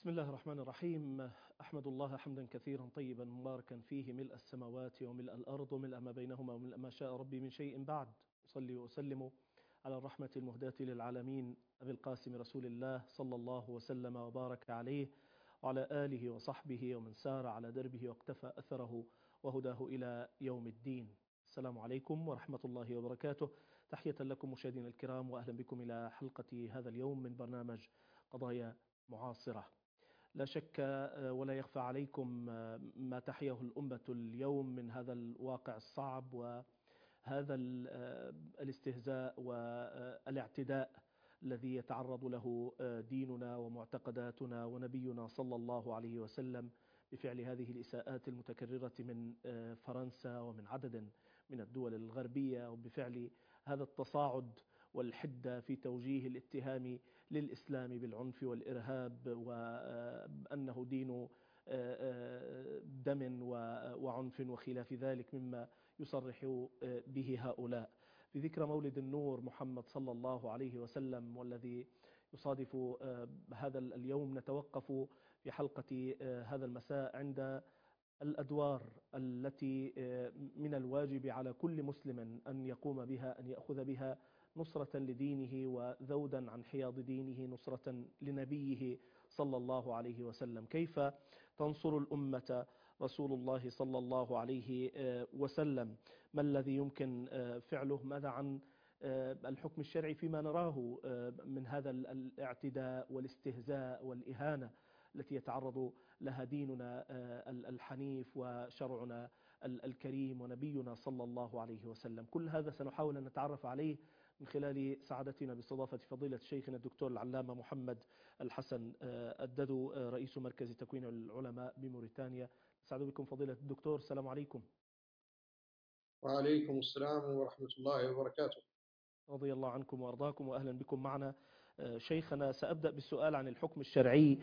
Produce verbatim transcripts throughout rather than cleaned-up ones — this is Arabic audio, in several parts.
بسم الله الرحمن الرحيم. أحمد الله حمدا كثيرا طيبا مباركا فيه ملء السماوات وملء الأرض وملء ما بينهما وملء ما شاء ربي من شيء بعد. أصلي وأسلم على الرحمة المهداة للعالمين أبي القاسم رسول الله صلى الله وسلم وبارك عليه وعلى آله وصحبه ومن سار على دربه واقتفى أثره وهداه إلى يوم الدين. السلام عليكم ورحمة الله وبركاته. تحية لكم مشاهدينا الكرام وأهلا بكم إلى حلقة هذا اليوم من برنامج قضايا معاصرة. لا شك ولا يخفى عليكم ما تحياه الأمة اليوم من هذا الواقع الصعب وهذا الاستهزاء والاعتداء الذي يتعرض له ديننا ومعتقداتنا ونبينا صلى الله عليه وسلم بفعل هذه الإساءات المتكررة من فرنسا ومن عدد من الدول الغربية، وبفعل هذا التصاعد والحدة في توجيه الاتهام للإسلام بالعنف والإرهاب وأنه دين دم وعنف وخلاف ذلك مما يصرح به هؤلاء. في ذكرى مولد النور محمد صلى الله عليه وسلم والذي يصادف هذا اليوم، نتوقف في حلقة هذا المساء عند الأدوار التي من الواجب على كل مسلم أن يقوم بها، أن يأخذ بها نصرة لدينه وذودا عن حياض دينه، نصرة لنبيه صلى الله عليه وسلم. كيف تنصر الأمة رسول الله صلى الله عليه وسلم؟ ما الذي يمكن فعله؟ ماذا عن الحكم الشرعي فيما نراه من هذا الاعتداء والاستهزاء والإهانة التي يتعرض لها ديننا الحنيف وشرعنا الكريم ونبينا صلى الله عليه وسلم؟ كل هذا سنحاول أن نتعرف عليه من خلال سعادتنا باستضافة فضيلة شيخنا الدكتور العلامة محمد الحسن الددو، رئيس مركز تكوين العلماء بموريتانيا. سعد بكم فضيلة الدكتور، السلام عليكم. وعليكم السلام ورحمة الله وبركاته. رضي الله عنكم وأرضاكم وأهلا بكم معنا. شيخنا، سأبدأ بالسؤال عن الحكم الشرعي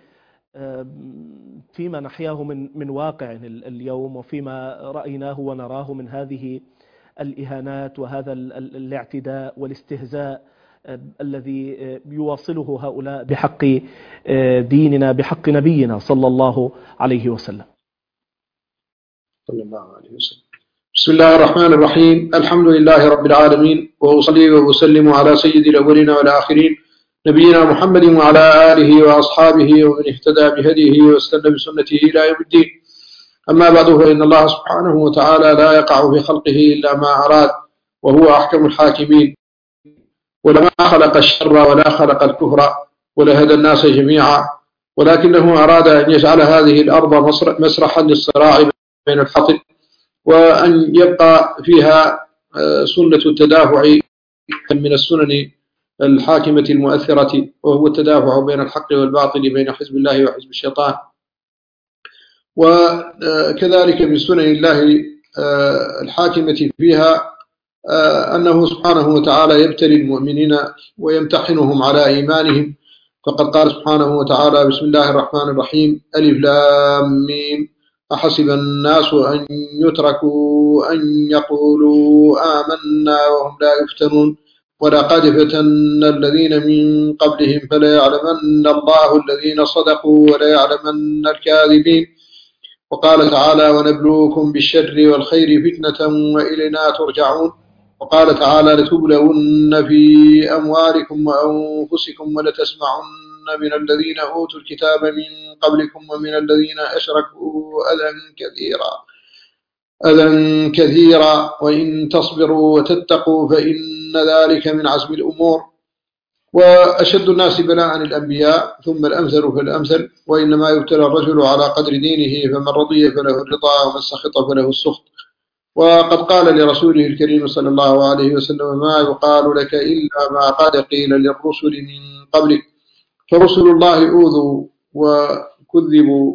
فيما نحياه من من واقع اليوم وفيما رأيناه ونراه من هذه الإهانات وهذا الاعتداء والاستهزاء الذي يواصله هؤلاء بحق ديننا، بحق نبينا صلى الله عليه وسلم. صلى الله عليه وسلم. بسم الله الرحمن الرحيم. الحمد لله رب العالمين، وأصلي وأسلم على سيد الأولين والآخرين نبينا محمد وعلى آله وأصحابه ومن اهتدى بهديه واستنى بسنته إلى يوم الدين. أما بعد، فإن الله سبحانه وتعالى لا يقع في خلقه إلا ما أراد، وهو أحكم الحاكمين، ولما خلق الشر ولا خلق الكفر ولهدى الناس جميعا، ولكنه أراد أن يجعل هذه الأرض مسرحا للصراع بين الحق، وأن يبقى فيها سنة التدافع من السنن الحاكمة المؤثرة، وهو التدافع بين الحق والباطل، بين حزب الله وحزب الشيطان. وكذلك من سنن الله الحاكمة فيها أنه سبحانه وتعالى يبتلي المؤمنين ويمتحنهم على إيمانهم، فقد قال سبحانه وتعالى: بسم الله الرحمن الرحيم، ألف لام ميم، أحسب الناس أن يتركوا أن يقولوا آمنا وهم لا يفتنون، ولقد فتنا الذين من قبلهم فلا يعلمن الله الذين صدقوا ولا يعلمن الكاذبين. وقال تعالى: ونبلوكم بالشر والخير فتنة وإلينا ترجعون. وقال تعالى: لتبلون في أموالكم وأنفسكم ولتسمعن من الذين أوتوا الكتاب من قبلكم ومن الذين أشركوا أذى كثيرا أذى كثيرا وإن تصبروا وتتقوا فإن ذلك من عزم الأمور. وأشد الناس بلاء الأنبياء، ثم الأمثل فالأمثل، وإنما يبتلى الرجل على قدر دينه، فمن رضي فله الرضا ومن سخط فله السخط. وقد قال لرسوله الكريم صلى الله عليه وسلم: ما يقال لك إلا ما قد قيل للرسل من قبلك. فرسل الله أوذوا وكذبوا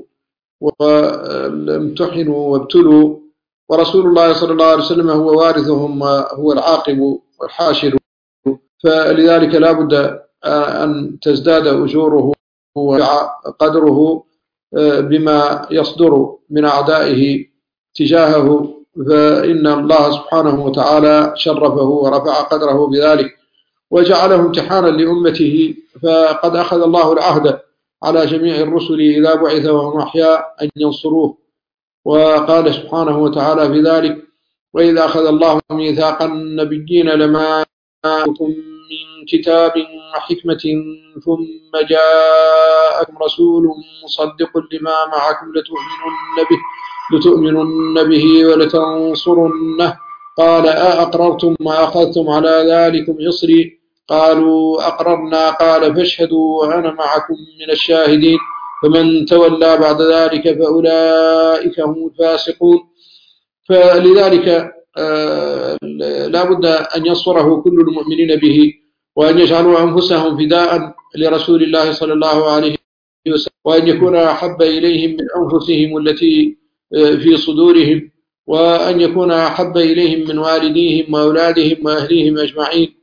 وامتحنوا وابتلوا، ورسول الله صلى الله عليه وسلم هو وارثهم وهو العاقب والحاشر، فلذلك لا بد أن تزداد أجوره وقدره بما يصدر من أعدائه تجاهه، فإن الله سبحانه وتعالى شرفه ورفع قدره بذلك وجعله امتحانا لأمته. فقد أخذ الله العهد على جميع الرسل إذا بعث وهم أحياء أن ينصروه. وقال سبحانه وتعالى في ذلك: وإذا أخذ الله ميثاق النبيين لما آتيتكم من كتاب وحكمة ثم جاءكم رسول مصدق لما معكم لتؤمنن به لتؤمنن به ولتنصرنه قال أأقررتم وأخذتم على ذلكم إصري قالوا أقررنا قال فاشهدوا وأنا معكم من الشاهدين فمن تولى بعد ذلك فأولئك هم الفاسقون. فلذلك آه لا بد أن ينصره كل المؤمنين به، وأن يجعلوا أنفسهم فداء لرسول الله صلى الله عليه وسلم، وأن يكون أحب إليهم من أنفسهم التي في صدورهم، وأن يكون أحب إليهم من والديهم وأولادهم وأهليهم أجمعين.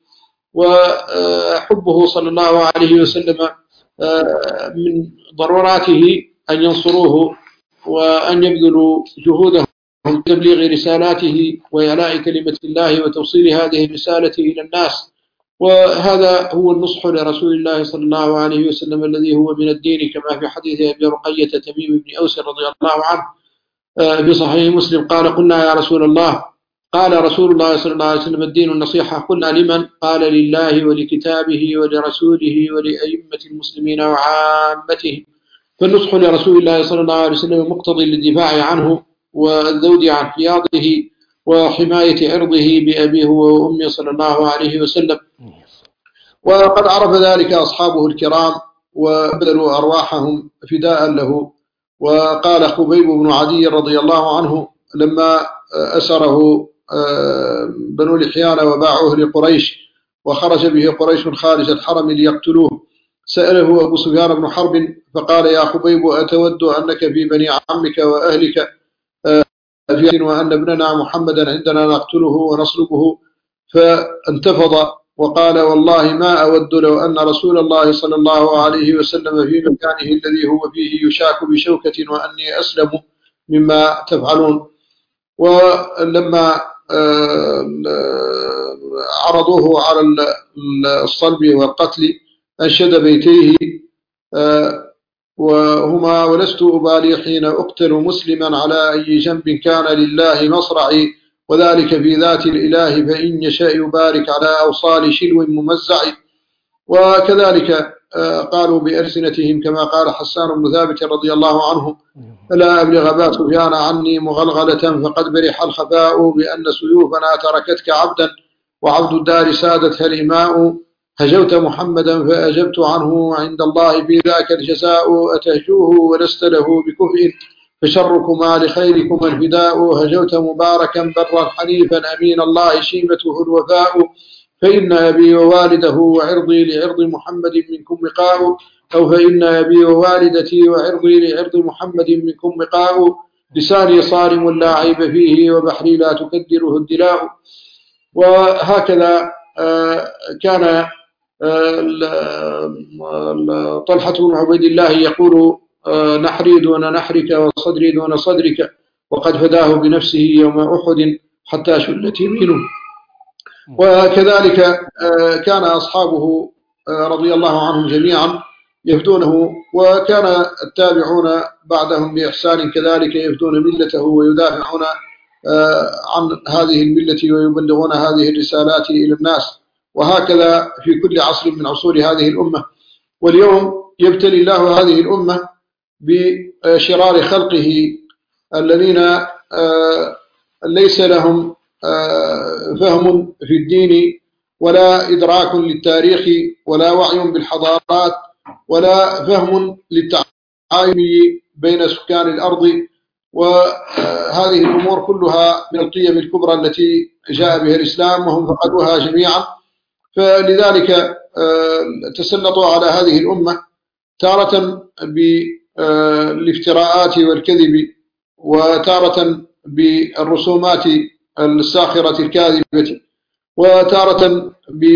وحبه صلى الله عليه وسلم من ضروراته أن ينصروه وأن يبذلوا جهودهم تبليغ رسالاته وإعلاء كلمة الله وتوصيل هذه الرسالة إلى الناس. وهذا هو النصح لرسول الله صلى الله عليه وسلم الذي هو من الدين، كما في حديث أبي رقية تميم بن أوس رضي الله عنه في صحيح مسلم قال: قلنا يا رسول الله، قال رسول الله صلى الله عليه وسلم: الدين النصيحة. قلنا: لمن؟ قال: لله ولكتابه ولرسوله ولأئمة المسلمين وعامتهم. فالنصح لرسول الله صلى الله عليه وسلم مقتضي للدفاع عنه والذود عن حياضه وحماية عرضه بأبيه وأمه صلى الله عليه وسلم. وقد عرف ذلك أصحابه الكرام وبذلوا أرواحهم فداء له. وقال خبيب بن عدي رضي الله عنه لما أسره بنو لحيان وباعوه لقريش وخرج به قريش خارج الحرم ليقتلوه، سأله أبو سفيان بن حرب فقال: يا خبيب، أتود أنك في بني عمك وأهلك وأن ابننا محمدا عندنا نقتله ونصلبه؟ فانتفض وقال: والله ما أود لو أن رسول الله صلى الله عليه وسلم في مكانه الذي هو فيه يشاك بشوكة وأني أسلم مما تفعلون. ولما عرضوه على الصلب والقتل أنشد بيتيه وهما: ولست أبالي حين أقتل مسلما على أي جنب كان لله مصرعي، وذلك في ذات الإله فإن يشاء يبارك على أوصال شلو ممزع. وكذلك قالوا بألسنتهم كما قال حسان بن ثابت رضي الله عنه: لا أبلغ أبا سفيان عني مغلغلة فقد برح الخفاء بأن سيوفنا تركتك عبدا وعبد الدار سادتها الإماء. هجوت محمدا فأجبت عنه عند الله في ذاك الجزاء، أتهجوه ولست له بكفء فشركما لخيركما الفداء. هجوت مباركا برا حنيفا أمين الله شيمته الوفاء، فإن أبي ووالده وعرضي لعرض محمد منكم وقاء، أو فإن أبي ووالدتي وعرضي لعرض محمد منكم وقاء. لساني صارم لا عيب فيه وبحري لا تكدره الدلاء. وهكذا كان طلحة بن عبيد الله يقول: نحري دون نحرك وصدري دون صدرك، وقد فداه بنفسه يوم أحد حتى شلت يمينه. وكذلك كان أصحابه رضي الله عنهم جميعا يفدونه، وكان التابعون بعدهم بإحسان كذلك يفدون ملته ويدافعون عن هذه الملة ويبلغون هذه الرسالات إلى الناس. وهكذا في كل عصر من عصور هذه الأمة. واليوم يبتلي الله هذه الأمة بشرار خلقه الذين ليس لهم فهم في الدين ولا إدراك للتاريخ ولا وعي بالحضارات ولا فهم للتعايش بين سكان الأرض. وهذه الأمور كلها من القيم الكبرى التي جاء بها الإسلام وهم فقدوها جميعا. فلذلك تسلطوا على هذه الأمة تارة بالافتراءات والكذب، وتارة بالرسومات الساخرة الكاذبة، وتارة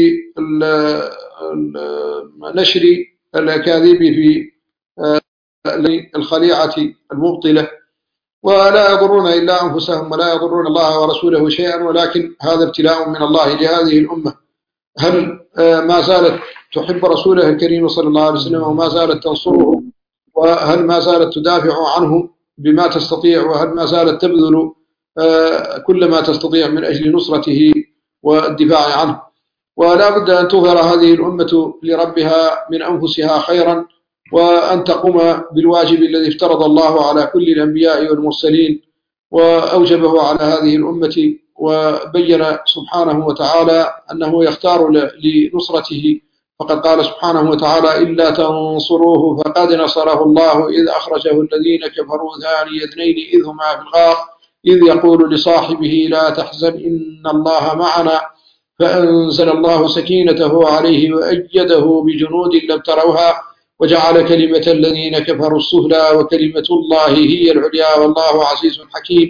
بنشر الأكاذيب في الخليعة المبطلة. ولا يضرون إلا أنفسهم ولا يضرون الله ورسوله شيئا، ولكن هذا ابتلاء من الله لهذه الأمة. هل ما زالت تحب رسوله الكريم صلى الله عليه وسلم وما زالت تنصره وهل ما زالت تدافع عنه بما تستطيع، وهل ما زالت تبذل كل ما تستطيع من أجل نصرته والدفاع عنه. ولا بد أن تظهر هذه الأمة لربها من أنفسها خيرا، وأن تقوم بالواجب الذي افترض الله على كل الأنبياء والمرسلين وأوجبه على هذه الأمة، وبين سبحانه وتعالى أنه يختار لنصرته، فقد قال سبحانه وتعالى: إلا تنصروه فقد نصره الله إذ أخرجه الذين كفروا ثاني اثنين إذ هما في الغار إذ يقول لصاحبه لا تحزن إن الله معنا فأنزل الله سكينته عليه وأيده بجنود لم تروها وجعل كلمة الذين كفروا السفلى وكلمة الله هي العليا والله عزيز حكيم.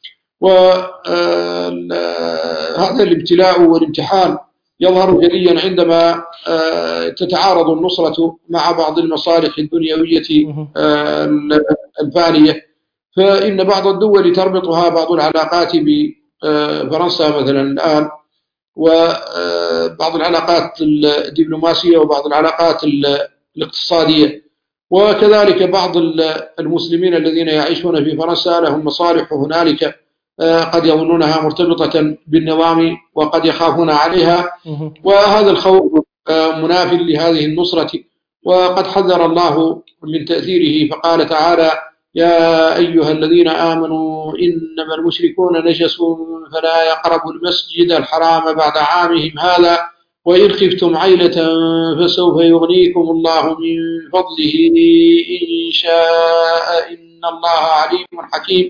وهذا الابتلاء والامتحان يظهر جليا عندما تتعارض النصرة مع بعض المصالح الدنيوية الفانية، فإن بعض الدول تربطها بعض العلاقات بفرنسا مثلا الآن، وبعض العلاقات الدبلوماسية وبعض العلاقات الاقتصادية، وكذلك بعض المسلمين الذين يعيشون في فرنسا لهم مصالح هنالك قد يظنونها مرتبطة بالنظام وقد يخافون عليها، وهذا الخوف مناف لهذه النصرة. وقد حذر الله من تأثيره فقال تعالى: يا أيها الذين آمنوا إنما المشركون نجس فلا يقربوا المسجد الحرام بعد عامهم هذا وإن خفتم عيلة فسوف يغنيكم الله من فضله إن شاء إن الله عليم حكيم.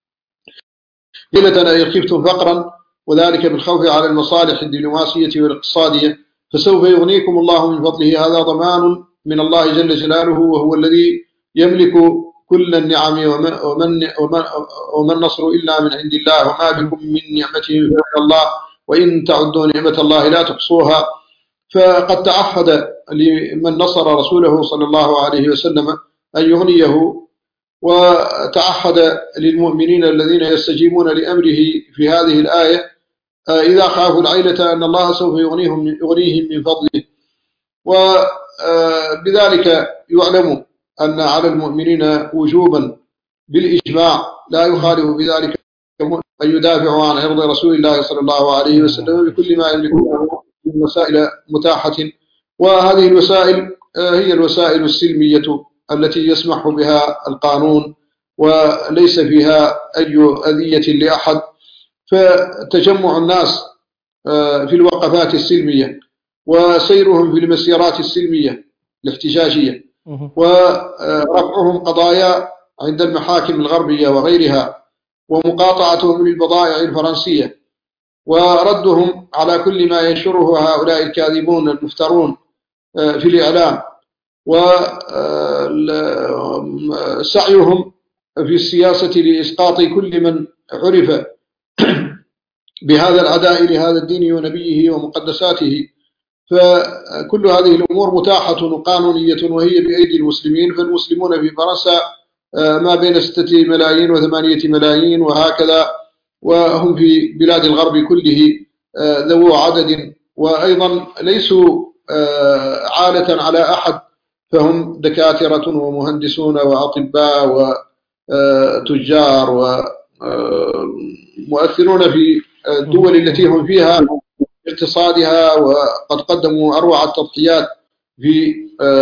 عيلة إن خفتم فقرا، وذلك بالخوف على المصالح الدبلوماسية والاقتصادية، فسوف يغنيكم الله من فضله. هذا ضمان من الله جل جلاله، وهو الذي يملك كل النعم، ومن, ومن, ومن نصر إلا من عند الله، وما بكم من نعمة فمن الله وإن تعدوا نعمة الله لا تحصوها. فقد تعهد لمن نصر رسوله صلى الله عليه وسلم أن يغنيه، وتعهد للمؤمنين الذين يستجيبون لأمره في هذه الآية إذا خافوا العيلة أن الله سوف يغنيهم يغنيهم من فضله. وبذلك يعلم أن على المؤمنين وجوبا بالإجماع لا يخالف بذلك أن يدافعوا عن عرض رسول الله صلى الله عليه وسلم بكل ما يملكونه من وسائل متاحة، وهذه الوسائل هي الوسائل السلمية التي يسمح بها القانون وليس فيها أي أذية لأحد. فتجمع الناس في الوقفات السلمية وسيرهم في المسيرات السلمية الاحتجاجية ورفعهم قضايا عند المحاكم الغربية وغيرها ومقاطعتهم للبضائع الفرنسية وردهم على كل ما ينشره هؤلاء الكاذبون المفترون في الإعلام، وسعيهم في السياسة لإسقاط كل من عرف بهذا العداء لهذا الدين ونبيه ومقدساته. فكل هذه الأمور متاحة وقانونية وهي بأيدي المسلمين. فالمسلمون في فرنسا ما بين ستة ملايين وثمانية ملايين وهكذا، وهم في بلاد الغرب كله ذو عدد، وأيضا ليسوا عالة على أحد، فهم دكاترة ومهندسون وأطباء وتجار ومؤثرون في الدول التي هم فيها اقتصادها، وقد قدموا أروع التضحيات في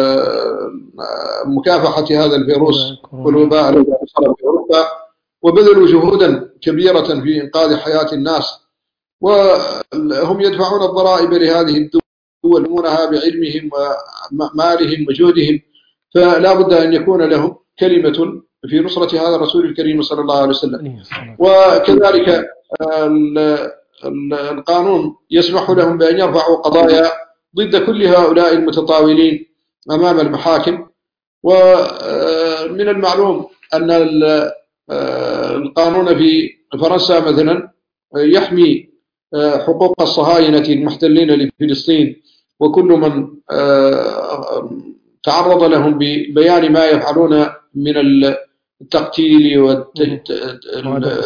مكافحة هذا الفيروس والوباء الذي حصل في أوروبا، وبذلوا جهودا كبيرة في إنقاذ حياة الناس، وهم يدفعون الضرائب لهذه الدول يؤمنونها بعلمهم ومالهم وجهدهم، فلا بد أن يكون لهم كلمة في نصرة هذا الرسول الكريم صلى الله عليه وسلم. وكذلك القانون يسمح لهم بأن يرفعوا قضايا ضد كل هؤلاء المتطاولين أمام المحاكم. ومن المعلوم أن القانون في فرنسا مثلا يحمي حقوق الصهاينة المحتلين لفلسطين، وكل من تعرض لهم ببيان ما يفعلون من التقتيل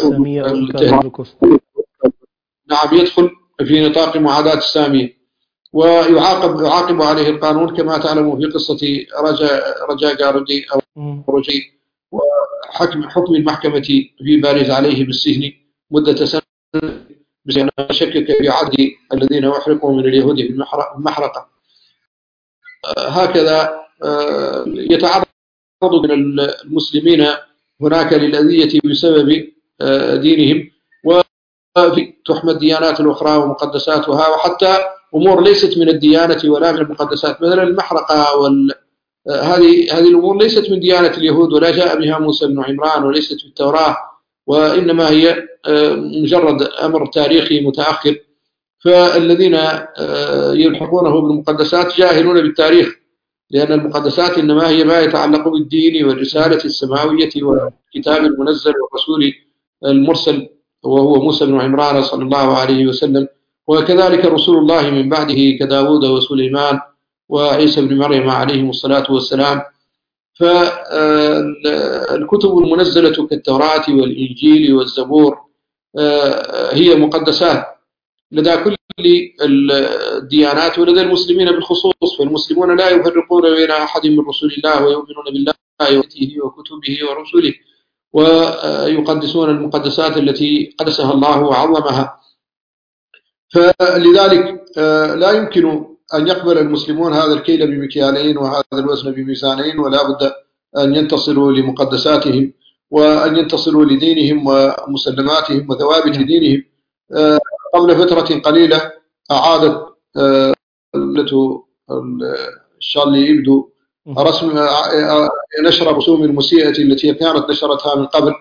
والتهديد نعم يدخل في نطاق معاداة السامية. ويعاقب يعاقب عليه القانون كما تعلموا في قصة رجاء رجاء جارودي أو رجي، وحكم حكم المحكمة في باريس عليه بالسجن مدة سنة بسبب شكك في عدد الذين أحرقوا من اليهود في المحرقة. هكذا يتعرض من المسلمين هناك للأذية بسبب دينهم، وفي تحمى الديانات الأخرى ومقدساتها، وحتى أمور ليست من الديانة ولا من المقدسات، مثلا المحرقة وال هذه هذه الأمور ليست من ديانة اليهود ولا جاء بها موسى بن عمران وليست في التوراة، وإنما هي مجرد أمر تاريخي متأخر. فالذين يلحقونه بالمقدسات جاهلون بالتاريخ، لأن المقدسات إنما هي ما يتعلق بالدين والرسالة السماوية والكتاب المنزل والرسول المرسل وهو موسى بن عمران صلى الله عليه وسلم، وكذلك رسول الله من بعده كداود وسليمان وعيسى بن مريم عليهم الصلاة والسلام. فالكتب المنزلة كالتوراة والإنجيل والزبور هي مقدسات لدى كل الديانات ولدى المسلمين بالخصوص، فالمسلمون لا يفرقون بين أحد من رسول الله ويؤمنون بالله وكتبه ورسله، ويقدسون المقدسات التي قدسها الله وعظمها. فلذلك لا يمكن أن يقبل المسلمون هذا الكيل بمكيالين وهذا الوزن بميزانين، ولا بد أن ينتصروا لمقدساتهم وأن ينتصروا لدينهم ومسلماتهم وثوابت دينهم. قبل فترة قليلة أعادت شارلي إبدو رسم نشر رسوم المسيئة التي كانت نشرتها من قبل،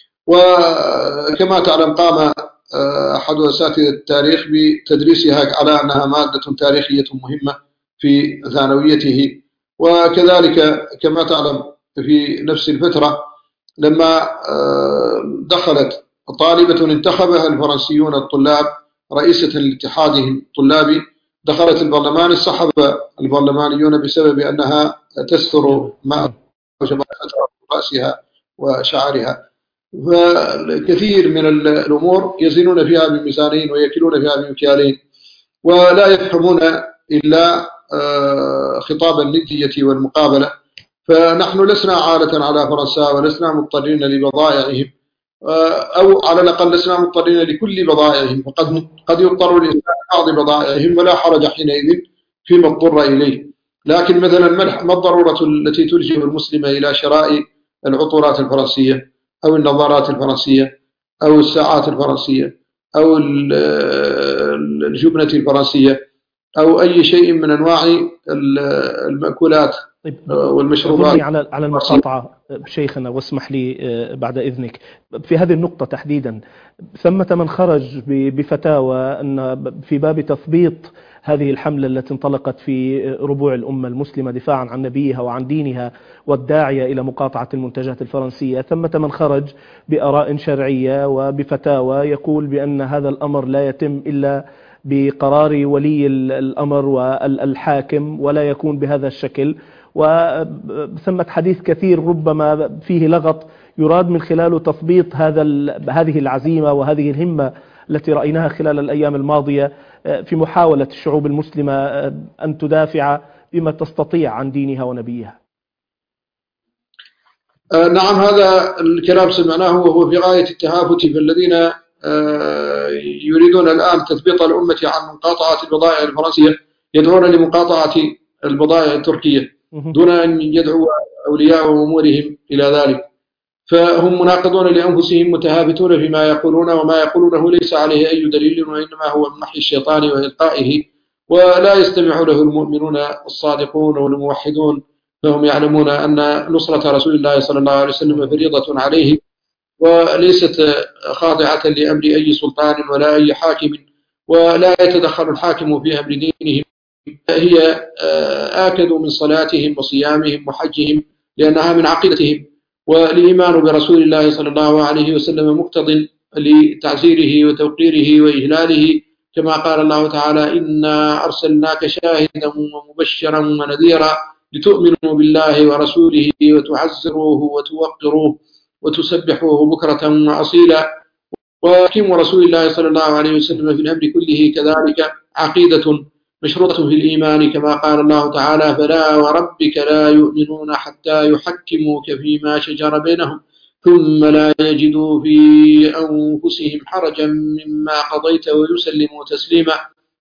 وكما تعلم قام أحد أساتذة التاريخ بتدريسها على أنها مادة تاريخية مهمة في ثانويته. وكذلك كما تعلم في نفس الفترة لما دخلت طالبة انتخبها الفرنسيون الطلاب رئيسة لاتحادهم الطلابي، دخلت البرلمان، انسحب البرلمانيون بسبب أنها تستر ما وجب رأسها وشعرها. فالكثير من الأمور يزنون فيها بميزانين ويكلون فيها بمكيالين، ولا يفهمون إلا خطاب الندية والمقابلة. فنحن لسنا عالة على فرنسا ولسنا مضطرين لبضائعهم، أو على الأقل لسنا مضطرين لكل بضائعهم، فقد قد يضطر الإنسان بعض بضائعهم ولا حرج حينئذ فيما اضطر إليه. لكن مثلا ما الضرورة التي تلجئ المسلم إلى شراء العطورات الفرنسية أو النظارات الفرنسية أو الساعات الفرنسية أو الجبنة الفرنسية أو أي شيء من أنواع المأكولات والمشروبات؟ على على المقاطعة شيخنا، واسمح لي بعد إذنك في هذه النقطة تحديدا. ثمة من خرج بفتاوى أن في باب تثبيط هذه الحملة التي انطلقت في ربوع الأمة المسلمة دفاعا عن نبيها وعن دينها والداعية إلى مقاطعة المنتجات الفرنسية، ثمة من خرج بآراء شرعية وبفتاوى يقول بأن هذا الأمر لا يتم إلا بقرار ولي الأمر والحاكم ولا يكون بهذا الشكل، وثمة حديث كثير ربما فيه لغط يراد من خلاله تثبيط هذا هذه العزيمة وهذه الهمة التي رأيناها خلال الأيام الماضية في محاولة الشعوب المسلمة أن تدافع بما تستطيع عن دينها ونبيها. نعم، هذا الكلام سمعناه وهو في غاية التهافت، فالذين يريدون الآن تثبيط الأمة عن مقاطعة البضائع الفرنسية يدعون لمقاطعة البضائع التركية دون أن يدعو أولياء أمورهم إلى ذلك. فهم مناقضون لأنفسهم متهافتون فيما يقولون، وما يقولونه ليس عليه أي دليل وإنما هو من محي الشيطان وإلقائه، ولا يستمع له المؤمنون الصادقون والموحدون، فهم يعلمون أن نصرة رسول الله صلى الله عليه وسلم فريضة عليه وليست خاضعة لأمر أي سلطان ولا أي حاكم، ولا يتدخل الحاكم في أمر دينهم. هي آكد من صلاتهم وصيامهم وحجهم لأنها من عقيدتهم، والإيمان برسول الله صلى الله عليه وسلم مقتض لتعزيره وتوقيره وإجلاله، كما قال الله تعالى: إنا أرسلناك شاهدا ومبشرا ونذيرا لتؤمنوا بالله ورسوله وتعزروه وتوقروه وتسبحوه بكرة وأصيلا. وحكم رسول الله صلى الله عليه وسلم في الأمر كله كذلك عقيدة مشروطة في الإيمان كما قال الله تعالى: فلا وربك لا يؤمنون حتى يحكموك فيما شجر بينهم ثم لا يجدوا في أنفسهم حرجا مما قضيت ويسلموا تسليما.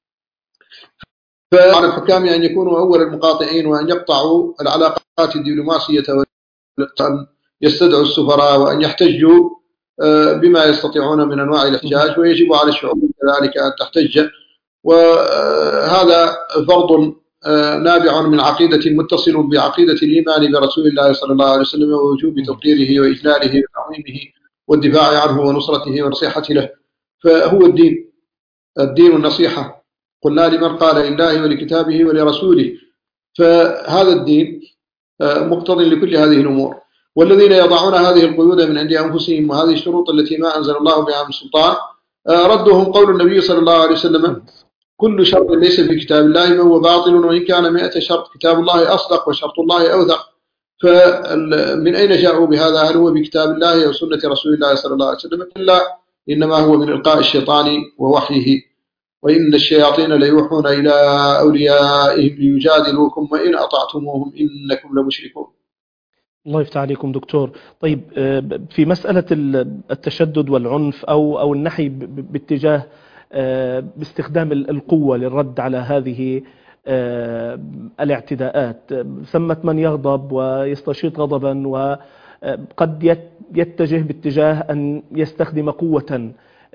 فعلى الحكام أن يكونوا أول المقاطعين وأن يقطعوا العلاقات الدبلوماسية وأن يستدعوا السفراء وأن يحتجوا بما يستطيعون من أنواع الاحتجاج، ويجب على الشعوب كذلك أن تحتج، وهذا فرض نابع من عقيدة متصل بعقيدة الإيمان برسول الله صلى الله عليه وسلم ووجوب توقيره وإجلاله وتعظيمه والدفاع عنه ونصرته والنصيحة له. فهو الدين الدين النصيحة، قلنا لمن قال لله ولكتابه ولرسوله. فهذا الدين مقتضي لكل هذه الأمور. والذين يضعون هذه القيود من عند أنفسهم وهذه الشروط التي ما أنزل الله بها من سلطان ردهم قول النبي صلى الله عليه وسلم: كل شرط ليس في كتاب الله فهو باطل، وإن كان مئة شرط كتاب الله أصدق وشرط الله أوثق. فمن أين جاءوا بهذا؟ هل هو بكتاب الله أو سنة رسول الله صلى الله عليه وسلم؟ لا، إنما هو من إلقاء الشيطان ووحيه. وإن الشياطين ليوحون إلى أوليائهم ليجادلوكم وإن أطعتموهم إنكم لمشركون. الله يفتح عليكم دكتور. طيب، في مسألة التشدد والعنف أو أو النحي باتجاه باستخدام القوة للرد على هذه الاعتداءات، ثمة من يغضب ويستشيط غضبا وقد يتجه باتجاه أن يستخدم قوة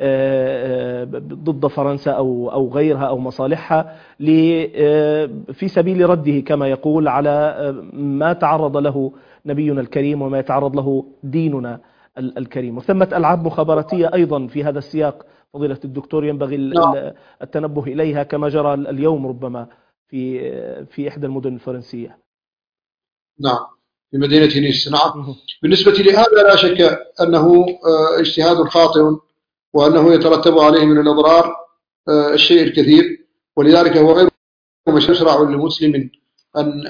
ضد فرنسا أو أو غيرها أو مصالحها في سبيل رده كما يقول على ما تعرض له نبينا الكريم وما يتعرض له ديننا الكريم. وثمة ألعاب مخابراتية أيضا في هذا السياق فضيلة الدكتور ينبغي التنبه إليها كما جرى اليوم ربما في في إحدى المدن الفرنسية. نعم، في مدينة نيس. نعم. بالنسبة لهذا لا شك أنه اجتهاد خاطئ وأنه يترتب عليه من الأضرار الشيء الكثير، ولذلك هو غير مشروع للمسلم أن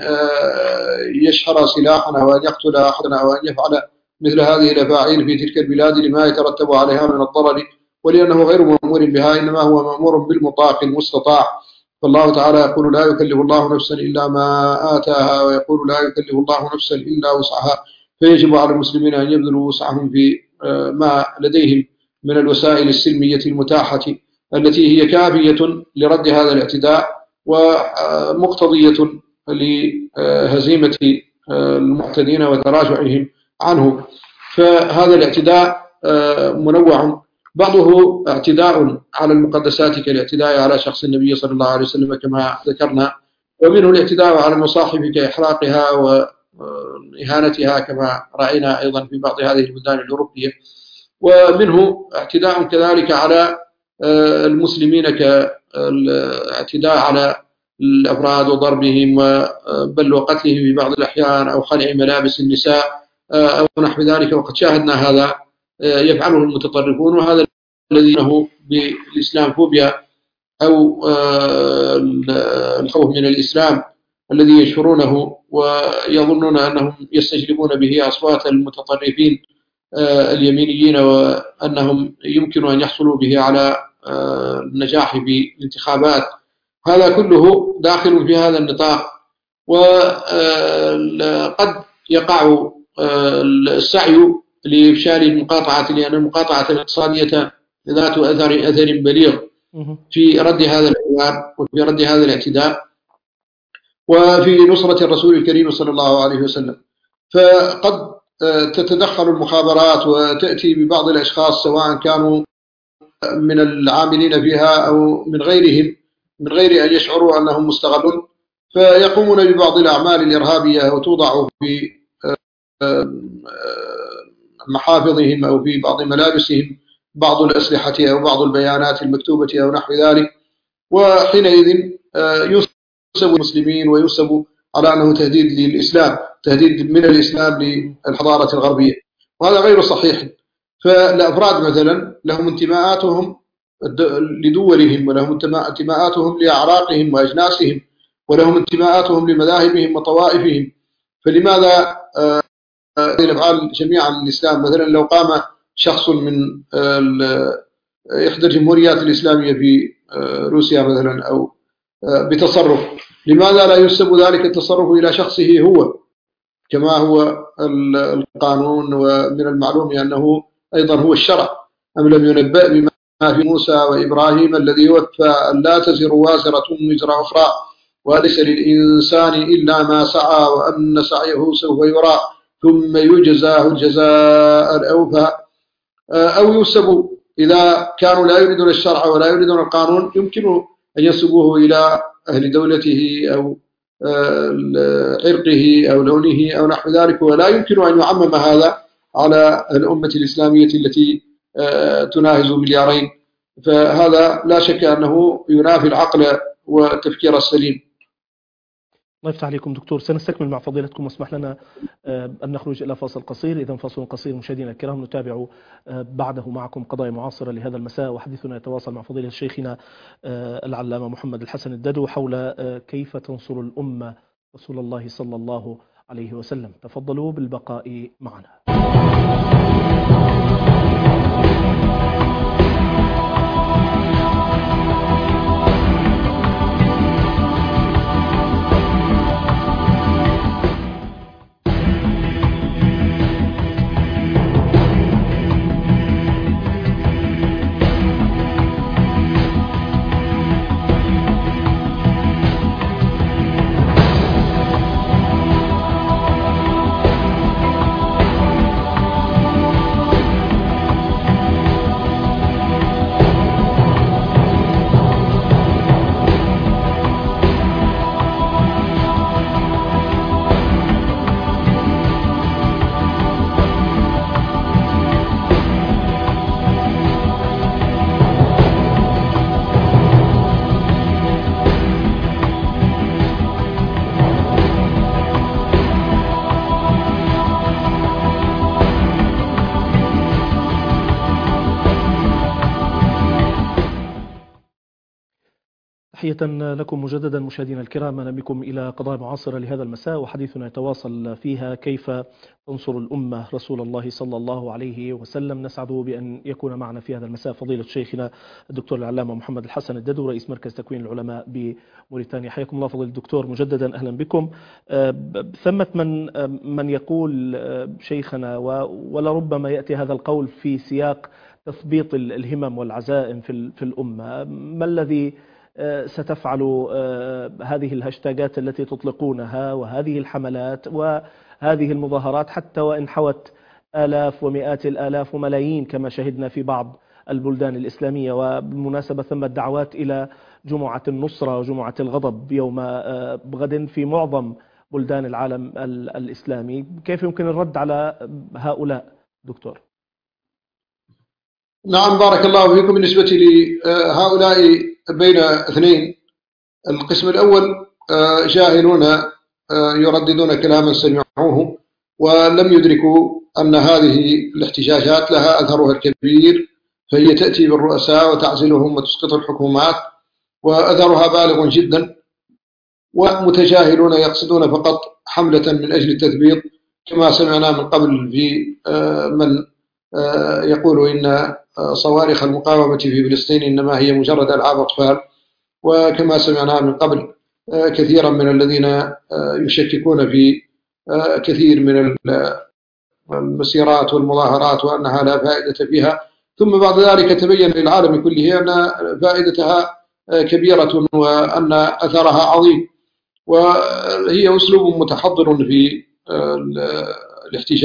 يشهر سلاحا أو أن يقتل أحدا أو أن يفعل مثل هذه الأفاعيل في تلك البلاد لما يترتب عليها من الضرر، ولأنه غير مأمور بها، إنما هو مأمور بالمطاق المستطاع. فالله تعالى يقول: لا يكلف الله نفسا إلا ما آتاها، ويقول: لا يكلف الله نفسا إلا وسعها. فيجب على المسلمين أن يبذلوا وسعهم في ما لديهم من الوسائل السلمية المتاحة التي هي كافية لرد هذا الاعتداء ومقتضية لهزيمة المعتدين وتراجعهم عنه. فهذا الاعتداء منوع، بعضه اعتداء على المقدسات كالاعتداء على شخص النبي صلى الله عليه وسلم كما ذكرنا، ومنه الاعتداء على المصاحف كإحراقها وإهانتها كما رأينا أيضا في بعض هذه البلدان الأوروبية، ومنه اعتداء كذلك على المسلمين كالاعتداء على الأفراد وضربهم بل وقتلهم في بعض الأحيان أو خلع ملابس النساء أو نحو ذلك. وقد شاهدنا هذا يفعله المتطرفون، وهذا الذي له بالإسلام فوبيا أو الخوف من الإسلام الذي يشهرونه ويظنون أنهم يستجلبون به أصوات المتطرفين اليمينيين، وأنهم يمكن أن يحصلوا به على النجاح في الانتخابات. هذا كله داخل في هذا النطاق. وقد يقع السعي لإفشال المقاطعة، لأن المقاطعة الاقتصادية ذات أثر أثر بليغ في رد هذا العدوان وفي رد هذا الاعتداء وفي نصرة الرسول الكريم صلى الله عليه وسلم. فقد تتدخل المخابرات وتأتي ببعض الأشخاص سواء كانوا من العاملين فيها أو من غيرهم من غير أن يشعروا أنهم مستغلون، فيقومون ببعض الأعمال الإرهابية وتوضع في محافظهم أو في بعض ملابسهم بعض الأسلحة أو بعض البيانات المكتوبة أو نحو ذلك، وحينئذ ينسب المسلمين وينسب على أنه تهديد للإسلام، تهديد من الإسلام للحضارة الغربية، وهذا غير صحيح. فالأفراد مثلا لهم انتماءاتهم لدولهم، ولهم انتماءاتهم لأعراقهم وأجناسهم، ولهم انتماءاتهم لمذاهبهم وطوائفهم. فلماذا هذه الأفعال جميعا الإسلام؟ مثلا لو قام شخص من إحدى الجمهوريات الإسلامية في روسيا مثلا أو بتصرف. لماذا لا ينسب ذلك التصرف إلى شخصه هو كما هو القانون؟ ومن المعلوم أنه أيضا هو الشرع. أم لم ينبأ بما في موسى وإبراهيم الذي وفى أن لا تزر وازرة وزر أخرى وليس للإنسان إلا ما سعى وأن سعيه سوف يرى ثم يجزاه الجزاء الأوفى. أو ينسب إذا كانوا لا يريدون الشرع ولا يريدون القانون يمكن أن ينسبوه إلى أهل دولته أو عرقه أو لونه أو نحو ذلك، ولا يمكن أن يعمم هذا على الأمة الإسلامية التي تناهز مليارين. فهذا لا شك أنه ينافي العقل والتفكير السليم. الله يفتح عليكم دكتور. سنستكمل مع فضيلتكم واسمح لنا أن نخرج إلى فاصل قصير. إذا فاصل قصير مشاهدينا الكرام، نتابع بعده معكم قضايا معاصرة لهذا المساء، وحديثنا يتواصل مع فضيلة شيخنا العلامة محمد الحسن الددو حول كيف تنصر الأمة رسول الله صلى الله عليه وسلم. تفضلوا بالبقاء معنا. تحية لكم مجددا مشاهدينا الكرام. أهلا بكم إلى قضايا معاصرة لهذا المساء، وحديثنا يتواصل فيها كيف تنصر الأمة رسول الله صلى الله عليه وسلم. نسعد بأن يكون معنا في هذا المساء فضيلة شيخنا الدكتور العلامة محمد الحسن الددو رئيس مركز تكوين العلماء بموريتانيا. حياكم الله فضيلة الدكتور مجددا. أهلا بكم. ثمة من من يقول شيخنا ولربما يأتي هذا القول في سياق تثبيط الهمم والعزائم في الأمة، ما الذي ستفعل هذه الهاشتاجات التي تطلقونها وهذه الحملات وهذه المظاهرات حتى وإن حوت آلاف ومئات الآلاف وملايين كما شهدنا في بعض البلدان الإسلامية؟ وبالمناسبة ثم الدعوات إلى جمعة النصرة وجمعة الغضب يوم غد في معظم بلدان العالم الإسلامي. كيف يمكن الرد على هؤلاء دكتور؟ نعم، بارك الله فيكم. بالنسبة لهؤلاء بين اثنين. القسم الأول جاهلون يرددون كلاما سمعوه ولم يدركوا أن هذه الاحتجاجات لها أثرها الكبير، فهي تأتي بالرؤساء وتعزلهم وتسقط الحكومات، وأثرها بالغ جدا. ومتجاهلون يقصدون فقط حملة من أجل التثبيط، كما سمعنا من قبل في من يقول إن صواريخ المقاومة في فلسطين إنما هي مجرد ألعاب أطفال، وكما سمعنا من قبل كثيرا من الذين يشككون في كثير من المسيرات والمظاهرات وأنها لا فائدة فيها، ثم بعد ذلك تبين للعالم كله أن فائدتها كبيرة وأن أثرها عظيم. وهي أسلوب متحضر في الاحتجاج،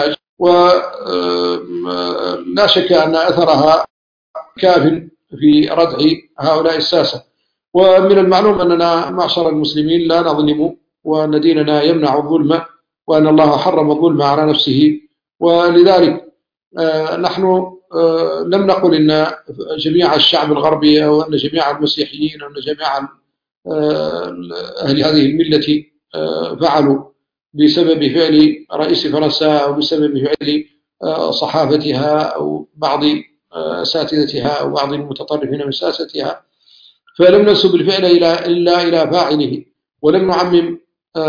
ولا شك أن أثرها كاف في ردع هؤلاء الساسة. ومن المعلوم أننا معشر المسلمين لا نظلم، وأن ديننا يمنع الظلم، وأن الله حرم الظلم على نفسه. ولذلك نحن لم نقل إن جميع الشعب الغربي أو أن جميع المسيحيين أو أن جميع أهل هذه الملة فعلوا بسبب فعل رئيس فرنسا أو بسبب فعل صحافتها أو بعض أساتذتها أو بعض المتطرفين من ساستها، فلم ننسب الفعل إلا إلى فاعله، ولم نعمم